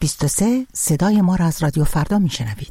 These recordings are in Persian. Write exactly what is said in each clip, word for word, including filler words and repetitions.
بیست و سه صدای ما را از رادیو فردا میشنوید.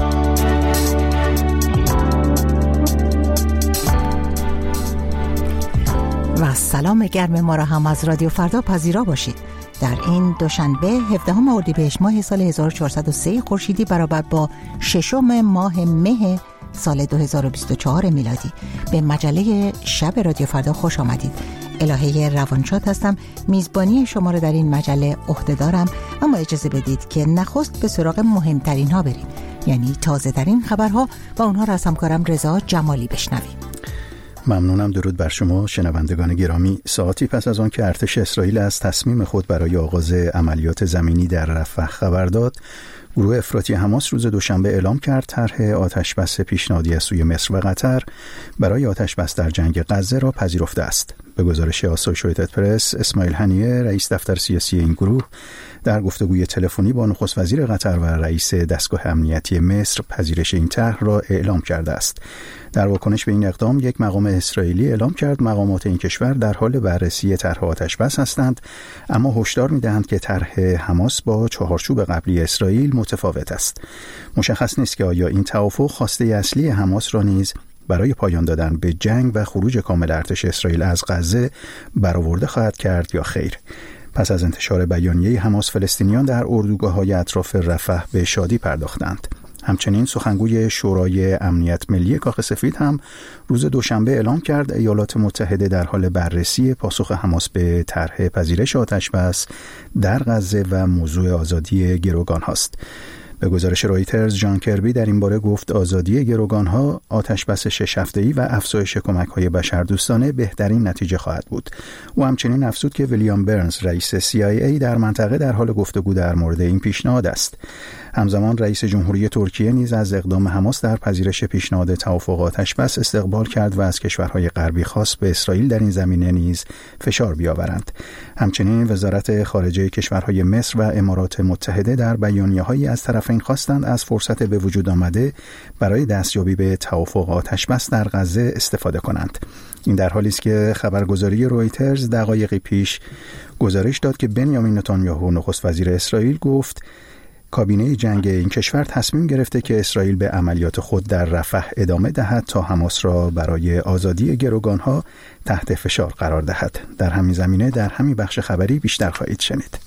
و سلام گرم ما را هم از رادیو فردا پذیرا باشید. در این دوشنبه هفدهم اردیبهشت ماه سال هزار و چهارصد و سه خورشیدی برابر با ششم ماه مه سال دو هزار و بیست و چهار میلادی به مجله شب رادیو فردا خوش آمدید. الهه روانشاد هستم، میزبانی شما رو در این مجله عهده دارم، اما اجازه بدید که نخست به سراغ مهمترین ها بریم، یعنی تازه ترین خبرها و اونها را از همکارم رضا جمالی بشنویم. ممنونم. درود بر شما شنوندگان گرامی. ساعتی پس از آن که ارتش اسرائیل از تصمیم خود برای آغاز عملیات زمینی در رفح خبر داد، گروه افراطی حماس روز دوشنبه اعلام کرد طرح آتشبس پیشنهادی از سوی مصر و قطر برای آتشبس در جنگ غزه را پذیرفته است. به گزارش آسوشییتد پرس، اسماعیل هنیه رئیس دفتر سیاسی این گروه در گفتگوی تلفنی با نخست وزیر قطر و رئیس دستگاه امنیتی مصر پذیرش این طرح را اعلام کرده است. در واکنش به این اقدام، یک مقام اسرائیلی اعلام کرد مقامات این کشور در حال بررسی طرح آتشبس هستند، اما هشدار می‌دهند که طرح حماس با چهارچوب قبلی اسرائیل متفاوت است. مشخص نیست که آیا این توافق خواسته اصلی حماس را نیز برای پایان دادن به جنگ و خروج کامل ارتش اسرائیل از غزه برآورده خواهد کرد یا خیر. پس از انتشار بیانیه حماس، فلسطینیان در اردوگاه‌های اطراف رفح به شادی پرداختند. همچنین سخنگوی شورای امنیت ملی کاخ سفید هم روز دوشنبه اعلام کرد ایالات متحده در حال بررسی پاسخ حماس به طرح پذیرش آتشبس در غزه و موضوع آزادی گروگان هاست. به گزارش رویترز، جان کربی در این باره گفت آزادی گروگان‌ها، آتشبس شش هفته‌ای و افزایش کمک‌های بشردوستانه بهترین نتیجه خواهد بود. او همچنین افزود که ویلیام برنز رئیس سی آی ای در منطقه در حال گفتگو در مورد این پیشنهاد است. همزمان رئیس جمهوری ترکیه نیز از اقدام حماس در پذیرش پیشنهاد توافق آتشبس استقبال کرد و از کشورهای غربی خواست به اسرائیل در این زمینه نیز فشار بیاورند. همچنین وزارت خارجه کشورهای مصر و امارات متحده در بیانیه‌هایی از طرفین خواستند از فرصت به وجود آمده برای دستیابی به توافق آتشبس در غزه استفاده کنند. این در حالی است که خبرگزاری رویترز دقایقی پیش گزارش داد که بنیامین نتانیاهو نخست وزیر اسرائیل گفت کابینه جنگ این کشور تصمیم گرفته که اسرائیل به عملیات خود در رفح ادامه دهد تا حماس را برای آزادی گروگانها تحت فشار قرار دهد. در همین زمینه در همین بخش خبری بیشتر خواهید شنید.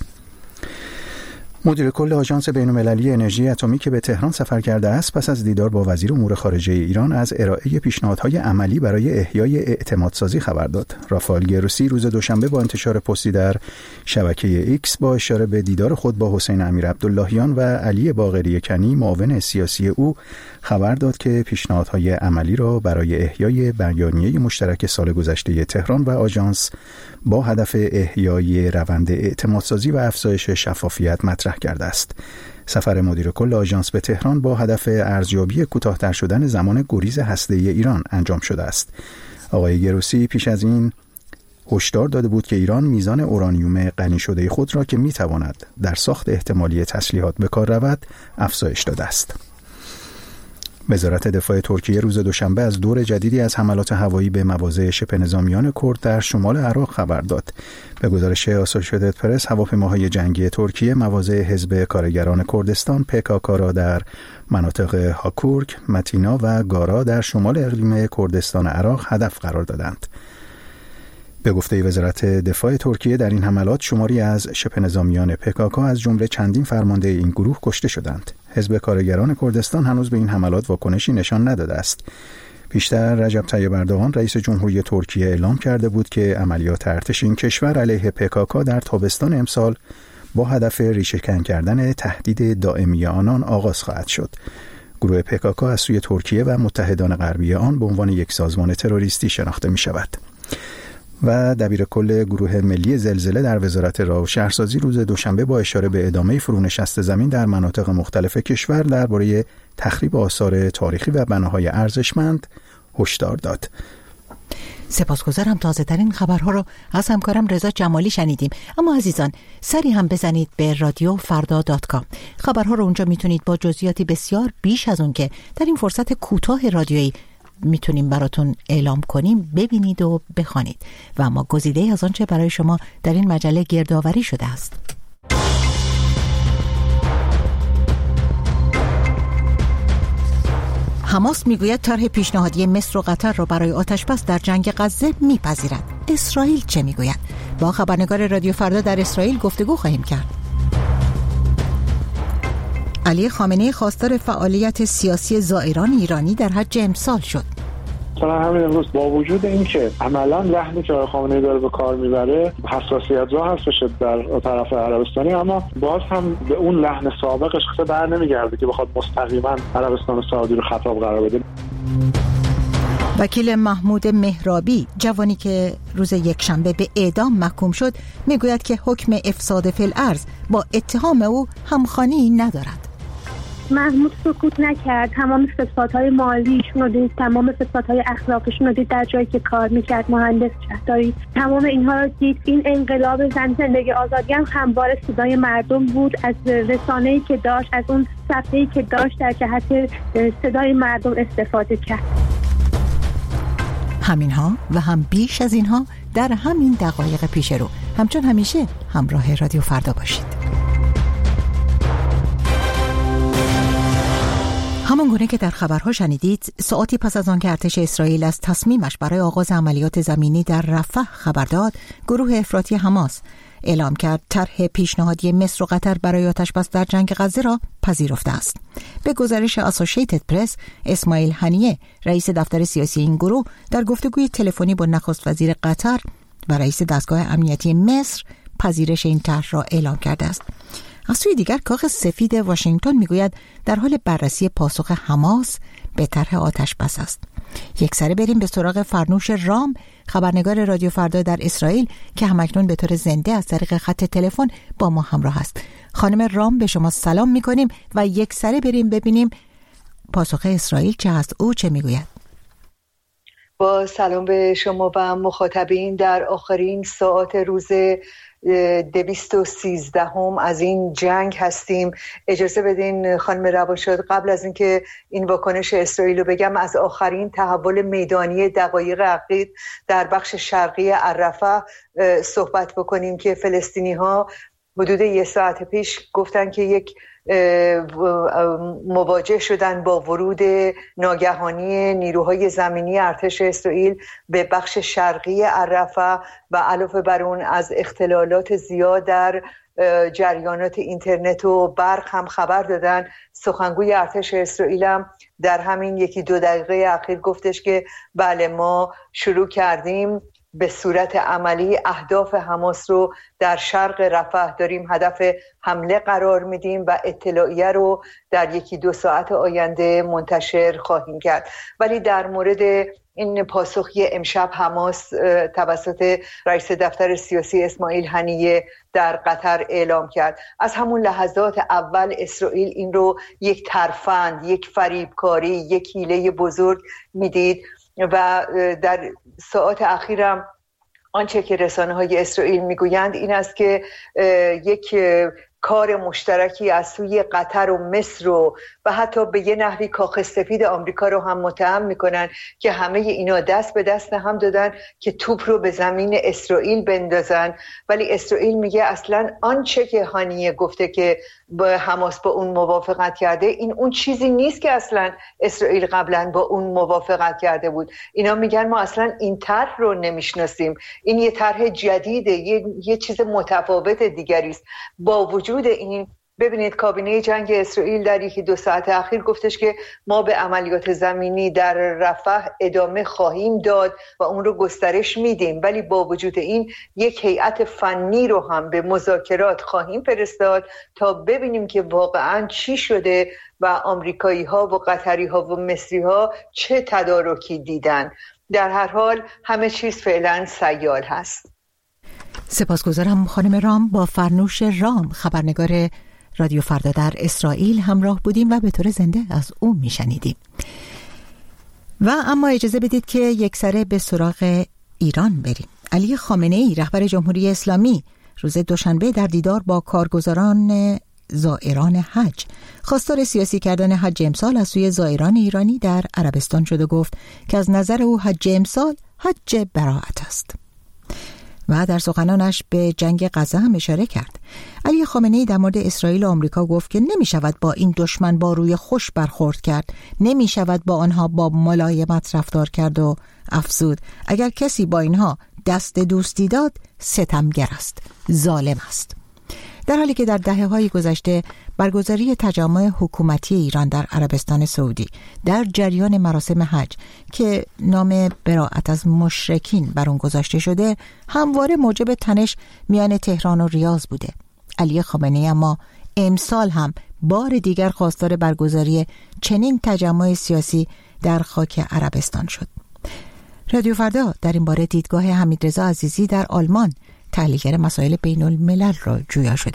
مدیر کل آژانس بین‌المللی انرژی اتمی که به تهران سفر کرده است، پس از دیدار با وزیر امور خارجه ایران از ارائه پیشنهادهای عملی برای احیای اعتمادسازی خبر داد. رافائل گروسی روز دوشنبه با انتشار پستی در شبکه ایکس با اشاره به دیدار خود با حسین امیرعبداللهیان و علی باقری کنی معاون سیاسی او خبر داد که پیشنهادهای عملی را برای احیای بیانیه مشترک سال گذشته تهران و آژانس با هدف احیای روند اعتمادسازی و افزایش شفافیت مطرح کرده است. سفر مدیر کل آژانس به تهران با هدف ارزیابی کوتاه‌تر شدن زمان گریز هسته‌ای ایران انجام شده است. آقای گروسی پیش از این هشدار داده بود که ایران میزان اورانیوم غنی شده خود را که میتواند در ساخت احتمالی تسلیحات به کار رود افزایش داده است. وزارت دفاع ترکیه روز دوشنبه از دور جدیدی از حملات هوایی به مواضع شبه نظامیان کرد در شمال عراق خبر داد. به گزارش آسوشییتد پرس، هواپیماهای جنگی ترکیه مواضع حزب کارگران کردستان پکاک را در مناطق هاکورک، متینا و گارا در شمال اقلیم کردستان عراق هدف قرار دادند. به گفته وزارت دفاع ترکیه، در این حملات شماری از شبه نظامیان پکاک از جمله چندین فرمانده این گروه کشته شدند. حزب کارگران کردستان هنوز به این حملات واکنشی نشان نداده است. پیشتر رجب طیب اردوغان رئیس جمهوری ترکیه اعلام کرده بود که عملیات ارتش این کشور علیه پکاک در تابستان امسال با هدف ریشه‌کن کردن تهدید دائمی آنان آغاز خواهد شد. گروه پکاک از سوی ترکیه و متحدان غربی آن به عنوان یک سازمان تروریستی شناخته می شود. و دبیر کل گروه ملی زلزله در وزارت راه و شهرسازی روز دوشنبه با اشاره به ادامه فرونشست زمین در مناطق مختلف کشور درباره تخریب آثار تاریخی و بناهای ارزشمند هشدار داد. سپاسگزارم. تازه ترین خبرها رو از همکارم رضا جمالی شنیدیم. اما عزیزان، سری هم بزنید به رادیو فردا دات کام. خبرها رو اونجا میتونید با جزئیاتی بسیار بیش از اون که در این فرصت کوتاه رادیویی میتونیم براتون اعلام کنیم ببینید و بخوانید. و اما گزیده از آنچه برای شما در این مجله گردآوری شده است. حماس میگوید طرح پیشنهادی مصر و قطر را برای آتش‌بس در جنگ غزه میپذیرد. اسرائیل چه میگوید؟ با خبرنگار رادیو فردا در اسرائیل گفتگو خواهیم کرد. علی خامنه‌ای خواستار فعالیت سیاسی زائران ایرانی در حج امسال شد. مثلا همین امروز با وجود اینکه عملاً لحنی که آقای خامنه‌ای داره به کار میبره حساسیت‌زا هستش در طرف عربستانی، اما باز هم به اون لحن سابقش خیلی بر نمیگرده که بخواد مستقیما عربستان سعودی رو خطاب قرار بده. وکیل محمود مهرابی، جوانی که روز یکشنبه به اعدام محکوم شد، میگوید که حکم افساد فی الارض با اتهام او همخوانی ندارد. محمود سکوت نکرد، تمام فسادهای مالیشون رو دید، تمام فسادهای اخلاقیشون رو دید در جایی که کار میکرد، مهندس شهرداری، تمام اینها رو دید. این انقلاب زن زندگی آزادی هم همواره صدای مردم بود، از رسانه‌ای که داشت، از اون صفحه‌ای که داشت در جهت صدای مردم استفاده کرد. همینها و هم بیش از اینها در همین دقایق پیش رو. همچون همیشه همراه رادیو فردا باشید. همان گونه که در خبرها شنیدید، ساعتی پس از آن که ارتش اسرائیل از تصمیمش برای آغاز عملیات زمینی در رفح خبر داد، گروه افراطی حماس اعلام کرد طرح پیشنهادی مصر و قطر برای آتش‌بس در جنگ غزه را پذیرفته است. به گزارش اسوسییتد پرس، اسماعیل هنیه، رئیس دفتر سیاسی این گروه، در گفتگوی تلفنی با نخست وزیر قطر و رئیس دستگاه امنیتی مصر پذیرش این طرح را اعلام کرده است. از سوی دیگر کاخ سفید واشنگتن میگوید در حال بررسی پاسخ حماس به طرح آتش‌بس است. یک سره بریم به سراغ فرنوش رام، خبرنگار رادیو فردا در اسرائیل که همکنون به طور زنده از طریق خط تلفن با ما همراه است. خانم رام، به شما سلام میکنیم و یک سره بریم ببینیم پاسخ اسرائیل چه هست، او چه میگوید. با سلام به شما و مخاطبین، در آخرین ساعات روز دویست و سیزدهم از این جنگ هستیم. اجازه بدین خانم روانشاد قبل از اینکه این واکنش اسرائیل رو بگم، از آخرین تحول میدانی دقایق اخیر در بخش شرقی الرفح صحبت بکنیم که فلسطینی ها حدود یک ساعت پیش گفتن که یک مواجه شدن با ورود ناگهانی نیروهای زمینی ارتش اسرائیل به بخش شرقی الرفح و علاوه بر اون از اختلالات زیاد در جریانات اینترنت و برق هم خبر دادن. سخنگوی ارتش اسرائیل هم در همین یکی دو دقیقه اخیر گفتش که بله ما شروع کردیم به صورت عملی اهداف حماس رو در شرق رفح داریم هدف حمله قرار میدیم و اطلاعیه رو در یکی دو ساعت آینده منتشر خواهیم کرد. ولی در مورد این پاسخی امشب حماس توسط رئیس دفتر سیاسی اسماعیل هنیه در قطر اعلام کرد، از همون لحظات اول اسرائیل این رو یک ترفند، یک فریبکاری، یک حیله بزرگ میدید و در ساعات اخیرم آنچه که رسانه‌های اسرائیل میگویند این است که یک کار مشترکی از سوی قطر و مصر و و حتی به یه نحوی کاخ سفید آمریکا رو هم متهم میکنن که همه اینا دست به دست هم دادن که توپ رو به زمین اسرائیل بندازن. ولی اسرائیل میگه اصلا آنچه که هانیه گفته که با حماس با اون موافقت کرده، این اون چیزی نیست که اصلا اسرائیل قبلا با اون موافقت کرده بود. اینا میگن ما اصلا این طرح رو نمیشناسیم، این یه طرح جدیده، یه, یه چیز متفاوت دیگری است. با وجود این ببینید کابینه جنگ اسرائیل در یکی دو ساعت اخیر گفتش که ما به عملیات زمینی در رفح ادامه خواهیم داد و اون رو گسترش میدیم، ولی با وجود این یک هیئت فنی رو هم به مذاکرات خواهیم فرستاد تا ببینیم که واقعا چی شده و آمریکایی ها و قطری ها و مصری ها چه تدارکی دیدن. در هر حال همه چیز فعلا سیال هست. سپاسگزارم خانم رام. با فرنوش رام، خبرنگار رادیو فردا در اسرائیل همراه بودیم و به طور زنده از او میشنیدیم. و اما اجازه بدید که یک سره به سراغ ایران بریم. علی خامنه‌ای، رهبر جمهوری اسلامی، روز دوشنبه در دیدار با کارگزاران زائران حج خواستار سیاسی کردن حج امسال از سوی زائران ایرانی در عربستان شد و گفت که از نظر او حج امسال حج براءت است. و در سخنانش به جنگ غزه هم اشاره کرد. علی خامنه‌ای در مورد اسرائیل و آمریکا گفت که نمی شود با این دشمن با روی خوش برخورد کرد، نمی شود با آنها با ملایمت رفتار کرد و افزود اگر کسی با اینها دست دوستی داد ستمگر است، ظالم است. در حالی که در دهه‌های گذشته برگزاری تجمع حکومتی ایران در عربستان سعودی در جریان مراسم حج که نام براءت از مشرکین بر اون گذاشته شده همواره موجب تنش میان تهران و ریاض بوده، علی خامنه‌ای اما امسال هم بار دیگر خواستار برگزاری چنین تجمع سیاسی در خاک عربستان شد. رادیو فردا در این باره دیدگاه حمیدرضا عزیزی در آلمان، تحلیلگر مسائل بین الملل را جویا شده.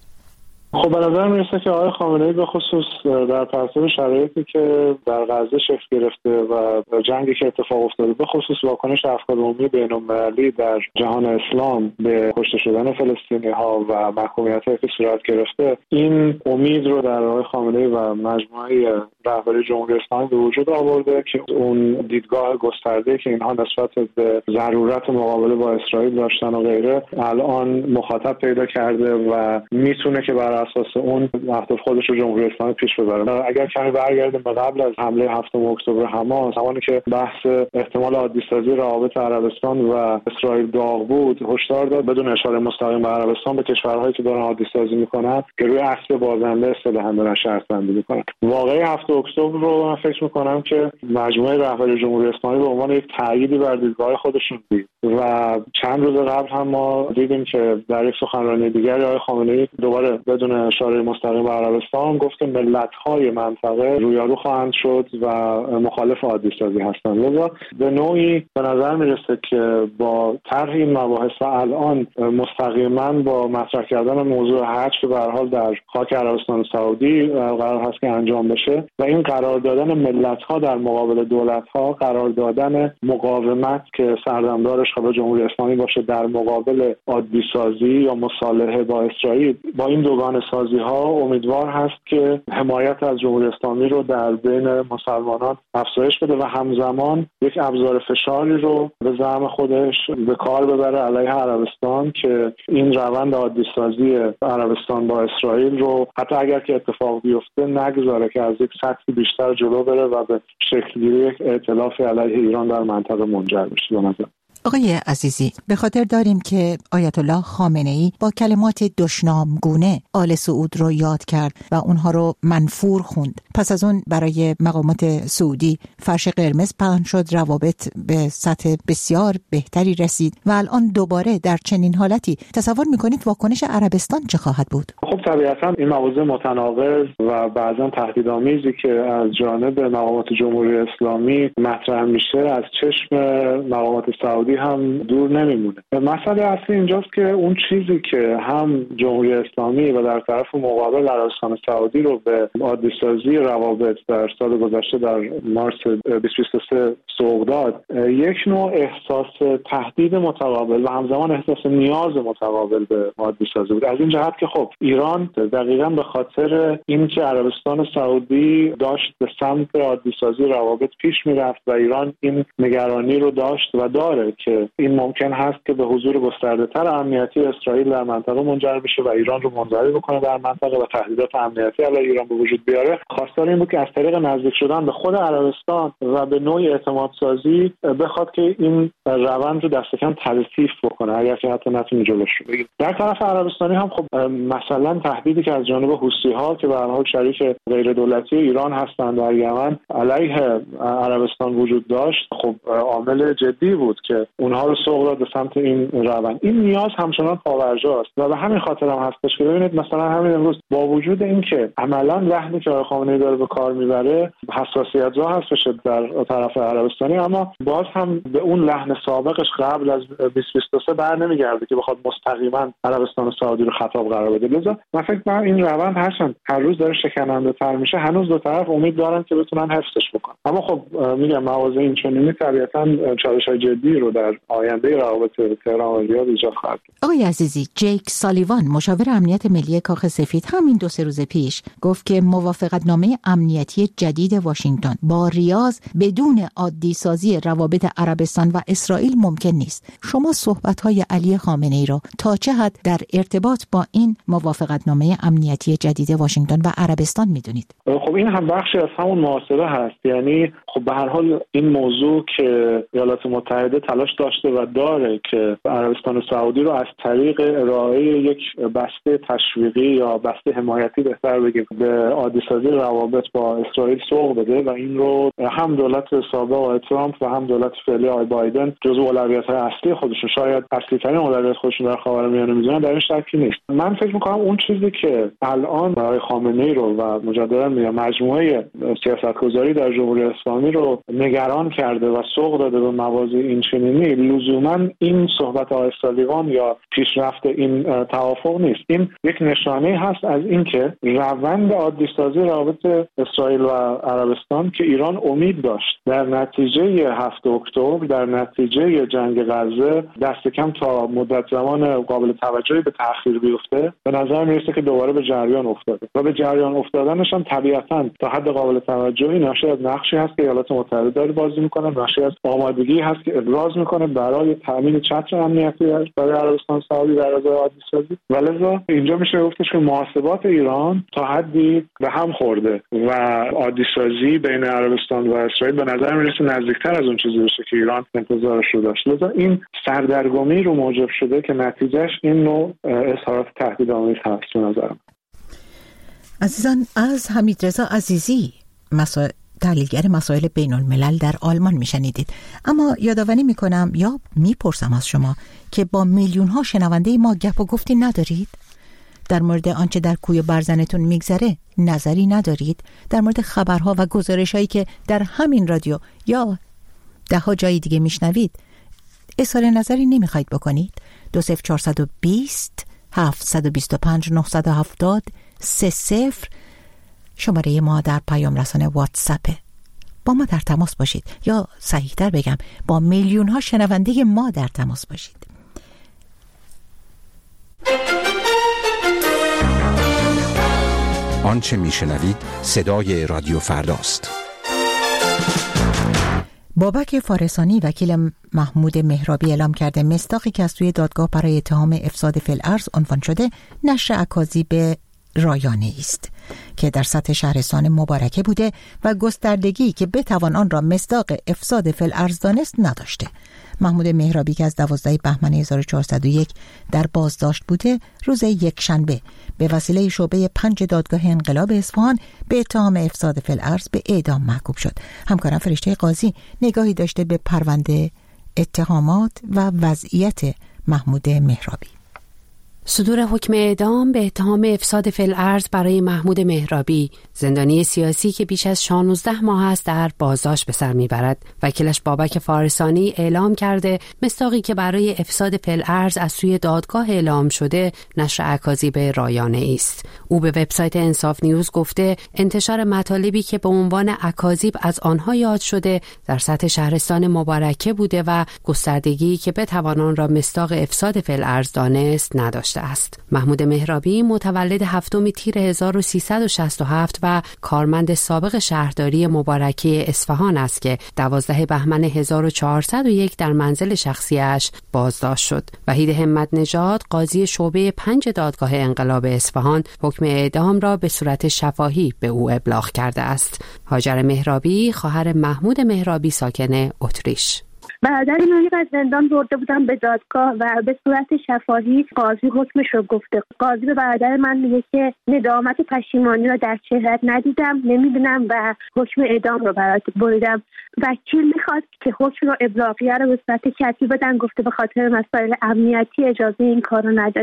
خب به نظر میرسه که آقای خامنه‌ای به خصوص در پرتو شرایطی که در غزه شکل گرفته و جنگی که اتفاق افتاده، به خصوص واکنش افکار عمومی بین‌المللی در جهان اسلام به کشته شدن فلسطینی‌ها و محکومیت‌هایی که صورت گرفته، این امید رو در آقای خامنه‌ای و مجموعه رهبری جمهوری اسلامی به وجود آورده که اون دیدگاه گسترده‌ای که اینها نسبت به ضرورت مقابله با اسرائیل داشتن و غیره الان مخاطب پیدا کرده و میتونه که بر اساس اون اهداف خودش رو جمهوری اسلامی پیش ببره. اگر کمی برگردیم به قبل از حمله هفتم اکتبر حماس، زمانی که بحث احتمال عادی‌سازی روابط عربستان و اسرائیل داغ بود، هشدار داد بدون اشاره مستقیم به عربستان به کشورهایی که دارن عادی‌سازی میکنن که روی عکس بازنده اصطلاحاً دارن شرط بندی میکنن. واقعی هفتم اکتبر رو من فکر میکنم که مجموعه رهبری جمهوری اسلامی به عنوان یک تأییدی بر دیدگاه خودشون دید و چند روز قبل هم ما دیدیم که در یک سخنرانی دیگری آقای خامنه‌ای دوباره بدون اشاره مستقیم به عربستان گفت که ملت‌های منطقه رویارو خواهند شد و مخالف عادی‌سازی هستند. لذا به نوعی به نظر میرسه که با طرح این مباحث و الان مستقیما با مطرح کردن موضوع حج که به هر حال در خاک عربستان سعودی قرار هست که انجام بشه و این قرار دادن ملت‌ها در مقابل دولت‌ها، قرار دادن مقاومت که سردمدارش خب جمهوری اسلامی باشه در مقابل عادی‌سازی یا مصالحه با اسرائیل، با این دوگانه سازی ها امیدوار هست که حمایت از جمهوری اسلامی رو در بین مسلمانان افزایش بده و همزمان یک ابزار فشاری رو به زعم خودش به کار ببره علیه عربستان که این روند عادی‌سازی عربستان با اسرائیل رو حتی اگر که اتفاق بیفته نگذاره که از یک سطحی بیشتر جلو بره و به شکل‌گیری یک ائتلاف علیه ایران در منطقه منجر بشه. به نظر آقای عزیزی، به خاطر داریم که آیت الله خامنه‌ای با کلمات دشنامگونه آل سعود رو یاد کرد و اونها رو منفور خوند. پس از اون برای مقامات سعودی فرش قرمز پهن شد، روابط به سطح بسیار بهتری رسید و الان دوباره در چنین حالتی تصور میکنید واکنش عربستان چه خواهد بود؟ خب طبیعتا این موضوع متناقض و بعضا تهدیدآمیزی که از جانب مقامات جمهوری اسلامی مطرح میشه از چشم مقامات سعودی هم دور نمیمونه. مسئله اصلی اینجاست که اون چیزی که هم جمهوری اسلامی و در طرف مقابل عربستان سعودی رو به عادی‌سازی روابط در سال گذشته در مارس بیست و بیست و سه سوق داد، یک نوع احساس تهدید متقابل و همزمان احساس نیاز متقابل به عادی‌سازی بود. از این جهت که خب ایران دقیقاً به خاطر اینکه عربستان سعودی داشت به سمت عادی‌سازی روابط پیش میرفت و ایران این نگرانی رو داشت و داره که این ممکن هست که به حضور گسترده‌تر امنیتی اسرائیل در منطقه منجر بشه و ایران رو منزوی بکنه در منطقه و تهدیدات امنیتی علیه ایران به وجود بیاره. خواستار این بود که از طریق نزدیک شدن به خود عربستان و به نوعی اعتماد سازی بخواد که این روند رو دست کم تلطیف بکنه اگر که حتی نتونه جلوش رو بگیره. در طرف عربستانی هم خب مثلا تهدیدی که از جانب حوثی‌ها که به هر حال شریک غیر دولتی ایران هستند در یمن علیه عربستان وجود داشت، خب عامل جدی بود که اونها رو سوق داد به سمت این روند. این نیاز همچنان پاورجاست و به همین خاطر هم هستش که ببینید مثلا همین امروز با وجود اینکه عملاً لحنی که آقای خامنه‌ای داره به کار میبره حساسیت زا هستش در طرف عربستانی، اما باز هم به اون لحن سابقش قبل از بیست و بیست و سه بر نمیگرده که بخواد مستقیما عربستان سعودی رو خطاب قرار بده. لذا من فکر می‌کنم این روند هرچند هر روز داره شکننده‌تر میشه، هنوز دو طرف امید دارن که بتونن حفظش بکنن. اما خب میگم مواضع این چنینی طبیعتاً چالش‌های جدی رو در آینده روابط تهران و ریاض ایجاد خواهد کرد. آقای عزیزی، جیک سالیوان مشاور امنیت ملی کاخ سفید همین دو سه روز پیش گفت که موافقتنامه امنیتی جدید واشنگتن با ریاض بدون عادی سازی روابط عربستان و اسرائیل ممکن نیست. شما صحبت‌های علی خامنه‌ای را تا چه حد در ارتباط با این موافقتنامه امنیتی جدید واشنگتن و عربستان می‌دونید؟ خب این هم بخشی از همون محاسبه هست. یعنی خب به هر حال این موضوع که ایالات متحده تلاش داشته و داره که عربستان سعودی رو از طریق ارائه یک بسته تشویقی یا بسته حمایتی بهتر بگیم به عادی سازی روابط با اسرائیل سوق بده و این رو هم دولت سابق آقای ترامپ و هم دولت فعلی آقای بایدن جزو اولویت‌های اصلی خودشون، شاید اصلی‌ترین اولویت خودشون در خاورمیانه می‌دونن، در این شکی نیست. من فکر می‌کنم اون چیزی که الان آقای خامنه‌ای رو و مجددا میگم مجموعه سیاستگذاری در جمهوری اسلامی رو نگران کرده و سوق داده به مواضع این چنینی، لزوما این صحبت آقای سالیوان یا پیشرفت این توافق نیست. این یک نشانه هست از اینکه روند عادی سازی روابط اسرائیل و عربستان که ایران امید داشت در نتیجه هفت اکتبر، در نتیجه جنگ غزه دست کم تا مدت زمان قابل توجهی به تأخیر بیفته، به نظر میرسه که دوباره به جریان افتاده و به جریان افتادنش هم طبیعتاً تا حد قابل توجهی ناشی از نقشی هست که ایالات متحده داره بازی میکنه، ناشی از آمادگی هست که ابراز میکنه برای تامین چتر امنیتی برای عربستان سعودی در رابطه عادی سازی. ولذا اینجا میشه گفتش که محاسبات ایران تا حدی به هم خورده و عادی سازی بین عربستان و اسرائیل به نظر میرسه نزدیکتر از اون چیزی بشه که ایران انتظارش رو داشت. لذا این سردرگمی رو موجب شده که نتیجهش این نوع اظهارات تهدیدآمیز هست به نظرم. عزیزان، از حمیدرضا عزیزی مسائل تحلیلگر مسائل بین الملل در آلمان میشنیدید. اما یادآوری میکنم یا میپرسم از شما که با میلیون ها شنونده ما گپ و گفتی ندارید؟ در مورد آنچه در کوی برزنتون میگذره نظری ندارید؟ در مورد خبرها و گزارش هایی که در همین رادیو یا ده ها جای دیگه میشنوید اظهار نظری نمیخواید بکنید؟ دو صفر چهارصد و بیست هفتصد و بیست و پنج نهصد و هفتاد سه صفر شماره ما در پیام رسانه واتساپه. با ما در تماس باشید، یا صحیح‌تر بگم با میلیون ها شنونده ما در تماس باشید. آنچه میشنوید صدای رادیو فرداست. بابک فارسانی وکیل محمود مهرابی اعلام کرده مصداقی که از توی دادگاه برای اتهام افساد فی الارض عنوان شده نشر اکاذیب رایانه است که در سطح شهرستان مبارکه بوده و گستردگی که بتوان آن را مصداق افساد فی الارض دانست نداشته. محمود مهرابی که از دوازده بهمن هزار و چهارصد و یک در بازداشت بوده، روز یکشنبه به وسیله شعبه پنج دادگاه انقلاب اصفهان به اتهام افساد فی الارض به اعدام محکوم شد. همکارم فرشته قاضی نگاهی داشته به پرونده، اتهامات و وضعیت محمود مهرابی. صدور حکم اعدام به اتهام افساد فی الارض برای محمود مهرابی، زندانی سیاسی که بیش از شانزده ماه است در بازداشت به سر میبرد. وکیلش بابک فارسانی اعلام کرده مصداقی که برای افساد فی الارض از سوی دادگاه اعلام شده نشر اکاذیب رایانه است. او به وبسایت انصاف نیوز گفته انتشار مطالبی که به عنوان اکاذیب از آنها یاد شده در سطح شهرستان مبارکه بوده و گستردگی که بتوان آن را مصداق افساد فی الارض دانست نداشته است. محمود مهرابی متولد هفتم تیر هزار و سیصد و شصت و هفت و کارمند سابق شهرداری مبارکه اصفهان است که دوازده بهمن هزار و چهارصد و یک در منزل شخصیش بازداشت شد. وحید همت نژاد قاضی شعبه پنج دادگاه انقلاب اصفهان حکم اعدام را به صورت شفاهی به او ابلاغ کرده است. هاجر مهرابی خواهر محمود مهرابی ساکن اتریش: برادر من از زندان برده بودم به دادگاه و به صورت شفاهی قاضی حکمش رو گفته. قاضی به برادر من میگه که ندامت و پشیمانی رو در چهره‌ات ندیدم، نمیدونم و حکم اعدام رو برات بریدم. وکیل میخواد که حکم رو ابلاغیه رو به صورت کتبی بدن، گفته به خاطر مسائل امنیتی اجازه این کار رو نداریم.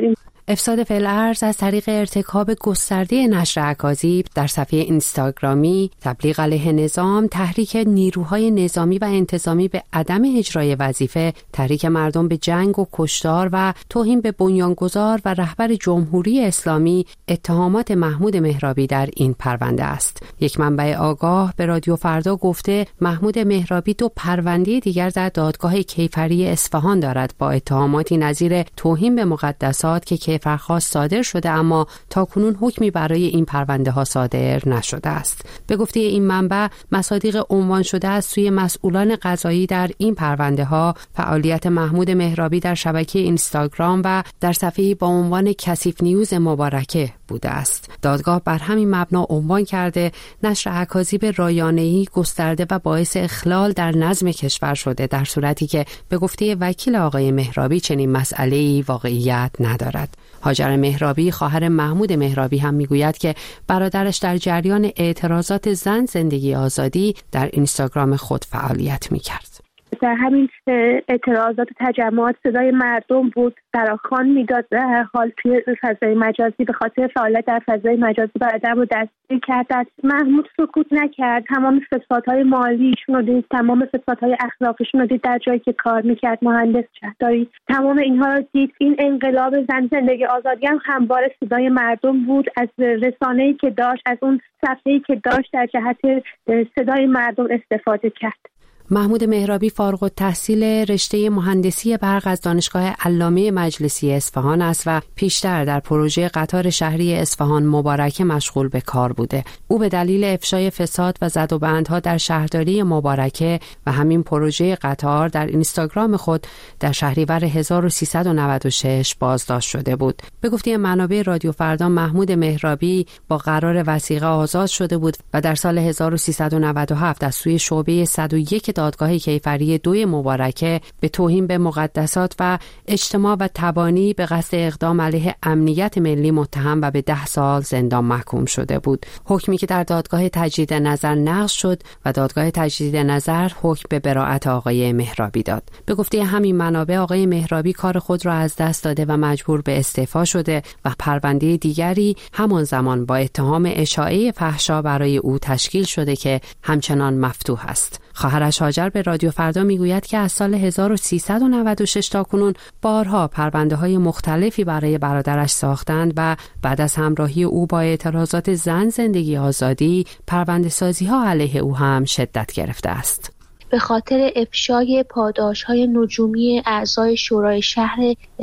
افساد فی‌الارض از طریق ارتکاب گسترده نشر اکاذیب در صفحه اینستاگرامی، تبلیغ علیه نظام، تحریک نیروهای نظامی و انتظامی به عدم اجرای وظیفه، تحریک مردم به جنگ و کشتار و توهین به بنیانگذار و رهبر جمهوری اسلامی اتهامات محمود مهرابی در این پرونده است. یک منبع آگاه به رادیو فردا گفته محمود مهرابی دو پرونده دیگر در دادگاه کیفری اصفهان دارد با اتهاماتی نظیر توهین به مقدسات که کیفرخواست صادر شده، اما تاکنون حکمی برای این پرونده ها صادر نشده است. به گفته این منبع، مصادیق عنوان شده از سوی مسئولان قضایی در این پرونده ها فعالیت محمود مهرابی در شبکه اینستاگرام و در صفحه‌ای با عنوان کثیف نیوز مبارکه بوده است. دادگاه بر همین مبنا عنوان کرده نشر اکاذیب رایانه‌ای گسترده و باعث اخلال در نظم کشور شده، در صورتی که به گفته وکیل آقای مهرابی چنین مسئله‌ای واقعیت ندارد. هاجر مهرابی خواهر محمود مهرابی هم میگوید که برادرش در جریان اعتراضات زن زندگی آزادی در اینستاگرام خود فعالیت میکرد. در همین اعتراضات تجمعات صدای مردم بود، فراخوان میداد در هر حال توی فضای مجازی به خاطر فعالیت در فضای مجازی برادر رو دستگیر کرد. محمود سکوت نکرد، تمام فسادهای مالیشون رو دید، تمام فسادهای اخلاقیشون رو دید در جایی که کار میکرد، مهندس شهرداری، تمام اینها رو دید. این انقلاب زن زندگی آزادی هم همواره صدای مردم بود، از رسانه‌ای که داشت، از اون صفحه‌ای که داشت در جهت صدای مردم استفاده کرد. محمود مهرابی فارغ التحصیل رشته مهندسی برق از دانشگاه علامه مجلسی اصفهان است و پیشتر در پروژه قطار شهری اصفهان مبارکه مشغول به کار بوده. او به دلیل افشای فساد و زد و بندها در شهرداری مبارکه و همین پروژه قطار در اینستاگرام خود در شهریور هزار و سیصد و نود و شش بازداشت شده بود. به گفته منابع رادیو فردا، محمود مهرابی با قرار وثیقه آزاد شده بود و در سال هزار و سیصد و نود و هفت از سوی شعبه صد و یک دادگاه کیفری دوی مبارکه به توهین به مقدسات و اجتماع و تبانی به قصد اقدام علیه امنیت ملی متهم و به ده سال زندان محکوم شده بود. حکمی که در دادگاه تجدید نظر نقض شد و دادگاه تجدید نظر حکم به براءت آقای مهرابی داد. به گفته همین منابع، آقای مهرابی کار خود را از دست داده و مجبور به استعفا شده و پرونده دیگری همان زمان با اتهام اشاعه فحشا برای او تشکیل شده که همچنان مفتوح است. خواهرش هاجر به رادیو فردا میگوید که از سال هزار و سیصد و نود و شش تا کنون بارها پرونده های مختلفی برای برادرش ساختند و بعد از همراهی او با اعتراضات زن زندگی آزادی پرونده سازی ها علیه او هم شدت گرفته است. به خاطر افشای پاداش‌های نجومی اعضای شورای شهر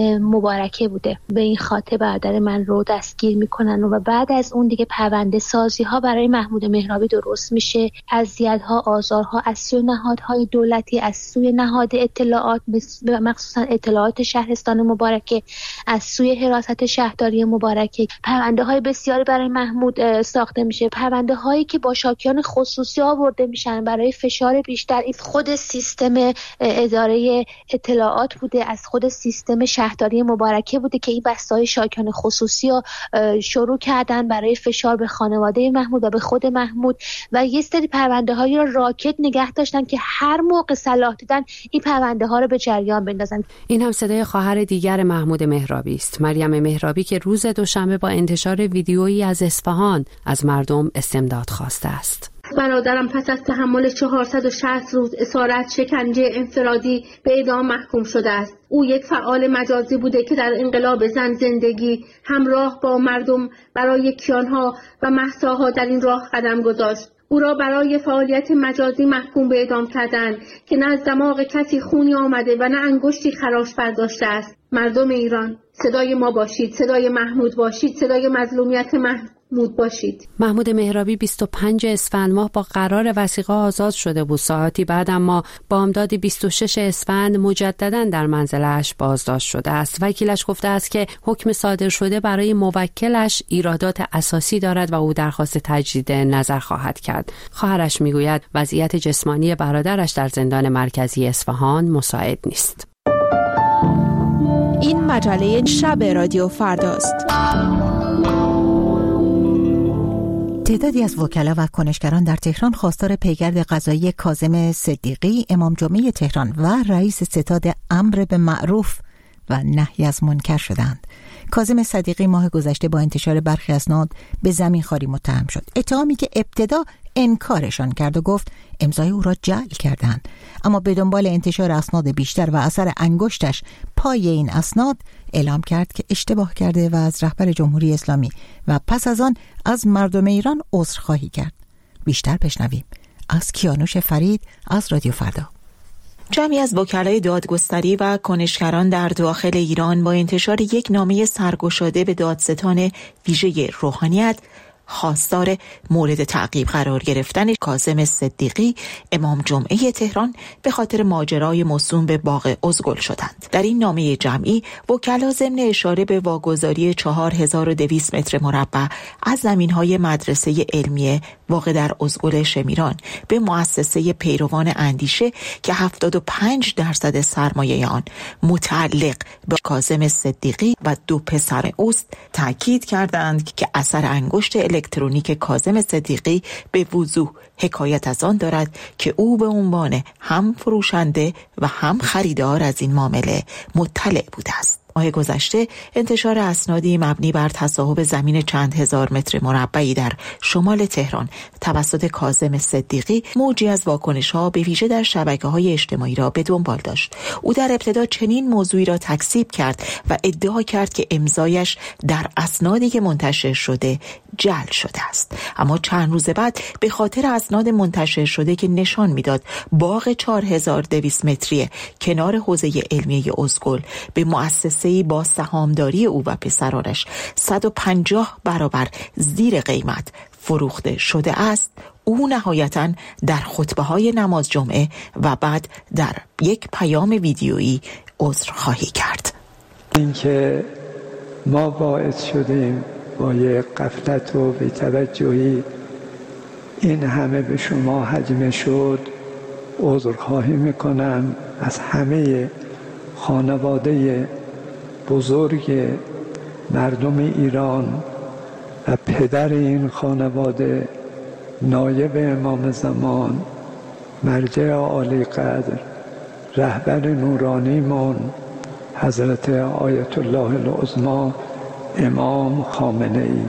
مبارکه بوده. به این خاطر برادر من رو دستگیر میکنن و بعد از اون دیگه پرونده سازی ها برای محمود مهرابی درست میشه. اذیت‌ها، آزارها از سوی نهادهای دولتی، از سوی نهاد اطلاعات، مخصوصا اطلاعات شهرستان مبارکه، از سوی حراست شهرداری مبارکه، پرونده های بسیاری برای محمود ساخته میشه. پرونده هایی که با شاکیان خصوصی آورده میشن برای فشار بیشتر. خود سیستم اداره اطلاعات بوده، از خود سیستم شهرداری مبارکه بوده که این بسته‌های شاکیان خصوصی رو شروع کردن برای فشار به خانواده محمود و به خود محمود و یه سری پرونده هایی رو راکت نگه داشتن که هر موقع صلاح دیدن این پرونده ها رو به جریان بندازن. این هم صدای خواهر دیگر محمود مهرابی است، مریم مهرابی، که روز دوشنبه با انتشار ویدیویی از اصفهان از مردم استمداد خواسته است. برادرم پس از تحمل چهارصد و شصت روز اسارت، شکنجه انفرادی به اعدام محکوم شده است. او یک فعال مجازی بوده که در انقلاب زن زندگی همراه با مردم برای کیانها و مهساها در این راه قدم گذاشت. او را برای فعالیت مجازی محکوم به اعدام کردند که نه از دماغ کسی خونی آمده و نه انگشتی خراش برداشته است. مردم ایران، صدای ما باشید، صدای محمود باشید، صدای مظلومیت محمود باشید. محمود مهرابی بیست و پنجم اسفند ماه با قرار وثیقه آزاد شده بود. ساعتی بعد اما بامداد بیست و ششم اسفند مجددا در منزلش بازداشت شده است. وکیلش گفته است که حکم صادر شده برای موکلش ایرادات اساسی دارد و او درخواست تجدید نظر خواهد کرد. خواهرش میگوید وضعیت جسمانی برادرش در زندان مرکزی اصفهان مساعد نیست. این مجله شب رادیو فرداست. تعدادی از وکلا و کنشگران در تهران خواستار پیگرد قضایی کاظم صدیقی، امام جمعه تهران و رئیس ستاد امر به معروف و نهی از منکر شدند. کاظم صدیقی ماه گذشته با انتشار برخی اسناد به زمینخواری متهم شد، اتهامی که ابتدا انکارشان کرد و گفت امضای او را جعل کردند، اما به دنبال انتشار اسناد بیشتر و اثر انگشتش پای این اسناد اعلام کرد که اشتباه کرده و از رهبر جمهوری اسلامی و پس از آن از مردم ایران عذرخواهی کرد. بیشتر بشنویم از کیانوش فرید از رادیو فردا. جمعی از وکلای دادگستری و کنشگران در داخل ایران با انتشار یک نامه سرگشاده به دادستان ویژه روحانیت خواستار مورد تعقیب قرار گرفتن کاظم صدیقی امام جمعه تهران به خاطر ماجرای موسوم به باغ ازگل شدند. در این نامه جمعی وکلا ضمن اشاره به واگذاری چهار هزار و دویست متر مربع از زمین‌های مدرسه علمیه واقع در ازگل شمیران به مؤسسه پیروان اندیشه که هفتاد و پنج درصد سرمایه آن متعلق به کاظم صدیقی و دو پسر اوست تاکید کردند که اثر انگشت الکترونیک کاظم صدیقی به وضوح حکایت از آن دارد که او به عنوان هم فروشنده و هم خریدار از این معامله مطلع بوده است. ماه گذشته انتشار اسنادی مبنی بر تصاحب زمین چند هزار متر مربعی در شمال تهران توسط کاظم صدیقی موجی از واکنش‌ها به ویژه در شبکه‌های اجتماعی را به دنبال داشت. او در ابتدا چنین موضوعی را تکذیب کرد و ادعا کرد که امضایش در اسنادی که منتشر شده جعل شده است، اما چند روز بعد به خاطر اسناد منتشر شده که نشان میداد باغ چهار هزار و دویست متری کنار حوزه علمیه ازگل به مؤسسه با سهامداری او و پسرانش صد و پنجاه برابر زیر قیمت فروخته شده است، او نهایتاً در خطبه‌های نماز جمعه و بعد در یک پیام ویدیویی عذرخواهی کرد. اینکه ما باعث شدیم با یک غفلت و بی‌توجهی این همه به شما هجمه شد، عذرخواهی میکنم از همه خانواده بزرگ مردم ایران و پدر این خانواده نایب امام زمان مرجع عالی قدر رهبر نورانیمون حضرت آیت الله العظمی امام خامنه ای.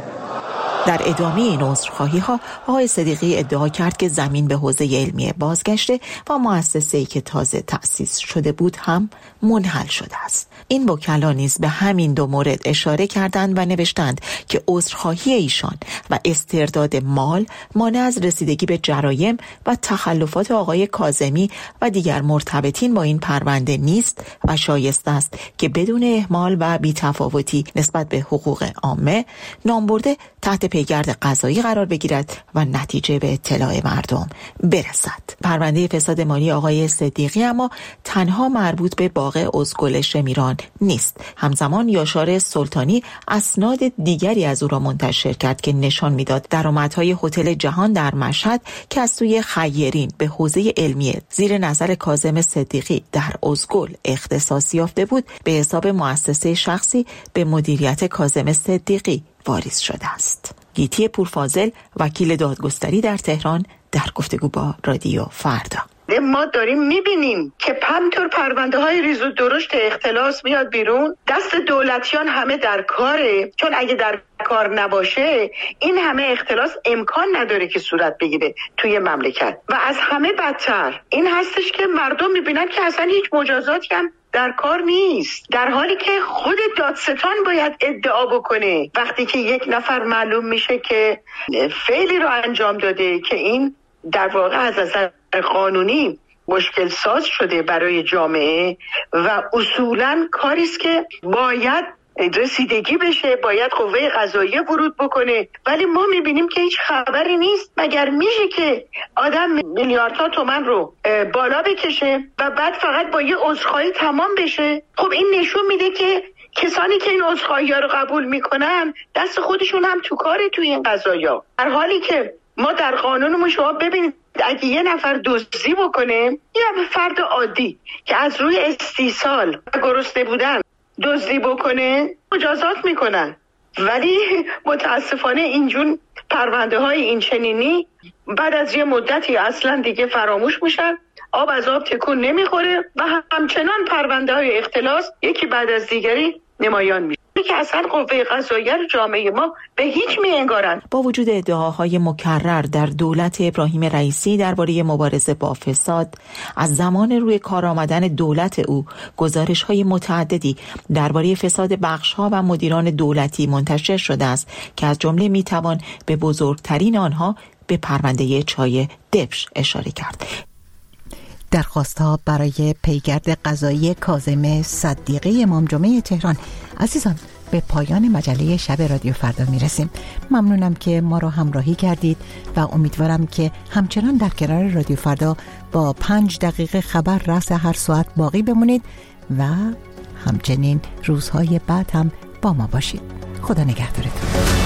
در ادامه این عذرخواهی ها آقای صدیقی ادعا کرد که زمین به حوزه علمیه بازگشته و مؤسسه‌ای که تازه تأسیس شده بود هم منحل شده است. این وکلا نیز به همین دو مورد اشاره کردند و نوشتند که عذرخواهی ایشان و استرداد مال مانع از رسیدگی به جرایم و تخلفات آقای کاظمی و دیگر مرتبطین با این پرونده نیست و شایسته است که بدون اهمال و بی‌تفاوتی نسبت به حقوق عامه نامبرده تحت پیگرد قضایی قرار بگیرد و نتیجه به اطلاع مردم برسد. پرونده فساد مالی آقای صدیقی اما تنها مربوط به باغ ازگل شمیران نیست. همزمان یاشار سلطانی اسناد دیگری از او را منتشر کرد که نشان میداد درآمدهای هتل جهان در مشهد که از سوی خیرین به حوزه علمیه زیر نظر کاظم صدیقی در ازگل اختصاص یافته بود به حساب مؤسسه شخصی به مدیریت کاظم صدیقی واریز شده است. گیتی پورفاضل وکیل دادگستری در تهران در گفتگو با رادیو فردا: ما داریم میبینیم که همطور پرونده های ریز و درشت اختلاس میاد بیرون، دست دولتیان همه در کاره، چون اگه در کار نباشه این همه اختلاس امکان نداره که صورت بگیره توی مملکت. و از همه بدتر این هستش که مردم میبینن که اصلا هیچ مجازاتی هم در کار نیست، در حالی که خود دادستان باید ادعا بکنه وقتی که یک نفر معلوم میشه که فعلی رو انجام داده که این در واقع از نظر قانونی مشکل ساز شده برای جامعه و اصولاً کاریست که باید رسیدگی بشه، باید قوه قضاییه ورود بکنه، ولی ما میبینیم که هیچ خبری نیست. مگر میشه که آدم میلیاردها تومان رو بالا بکشه و بعد فقط با یه عذرخواهی تمام بشه؟ خب این نشون میده که کسانی که این عذرخواهی‌ها رو قبول میکنن دست خودشون هم تو کاره توی این قضایا، در حالی که ما در قانونمون شما ببینید اگه یه نفر دزدی بکنه، یه فرد عادی که از روی استیصال و گرسنه بودن دزدی بکنه مجازات میکنن، ولی متاسفانه اینجون پرونده های این چنینی بعد از یه مدتی اصلا دیگه فراموش میشن، آب از آب تکون نمیخوره و همچنان پرونده های اختلاس یکی بعد از دیگری نمایان میشه که اصلا قوه قضاییه جامعه ما به هیچ میانگارن. با وجود ادعاهای مکرر در دولت ابراهیم رئیسی درباره مبارزه با فساد، از زمان روی کار آمدن دولت او گزارش‌های متعددی درباره فساد بخش‌ها و مدیران دولتی منتشر شده است که از جمله میتوان به بزرگترین آنها به پرونده چای دبش اشاره کرد. درخواست‌ها برای پیگرد قضایی کاظم صدیقه امام جمعه تهران. عزیزان، به پایان مجله شب رادیو فردا میرسیم. ممنونم که ما را همراهی کردید و امیدوارم که همچنان در کنار رادیو فردا با پنج دقیقه خبر رأس هر ساعت باقی بمونید و همچنین روزهای بعد هم با ما باشید. خدا نگهدارتون.